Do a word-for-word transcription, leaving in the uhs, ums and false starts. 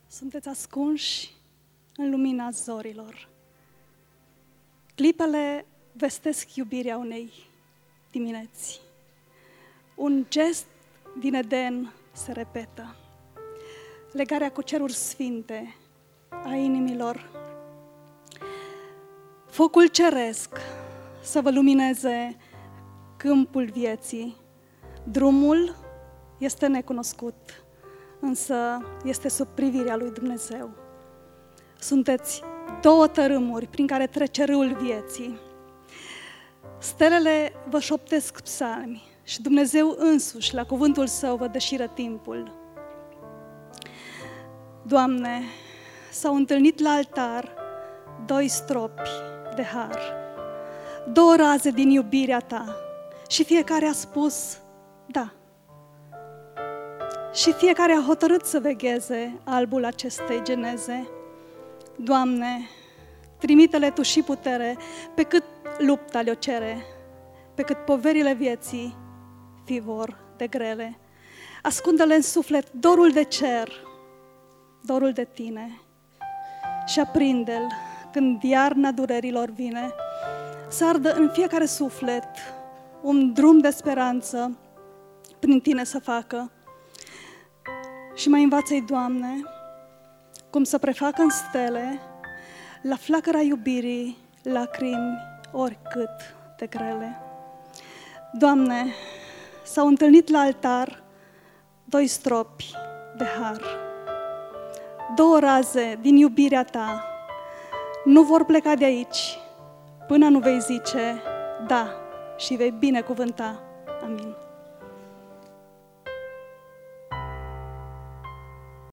sunteți ascunși în lumina zorilor. Clipele vestesc iubirea unei dimineți. Un gest din Eden se repetă. Legarea cu ceruri sfinte a inimilor. Focul ceresc să vă lumineze câmpul vieții. Drumul este necunoscut, însă este sub privirea lui Dumnezeu. Sunteți două tărâmuri prin care trece râul vieții. Stelele vă șoptesc psalmi și Dumnezeu însuși, la cuvântul Său, vă deșiră timpul. Doamne, s-au întâlnit la altar doi stropi de har, două raze din iubirea Ta și fiecare a spus da. Și fiecare a hotărât să vegheze albul acestei geneze. Doamne, trimite-le Tu și putere, pe cât lupta le-o cere, pe cât poverile vieții fi vor de grele. Ascunde-le în suflet dorul de cer, dorul de Tine și aprinde-l când iarna durerilor vine. Să ardă în fiecare suflet un drum de speranță prin Tine să facă. Și mai învață-i, Doamne, cum să prefacă în stele, la flacăra iubirii, lacrimi oricât de grele. Doamne, s-au întâlnit la altar doi stropi de har, două raze din iubirea Ta, nu vor pleca de aici până nu vei zice da și vei binecuvânta. Amin.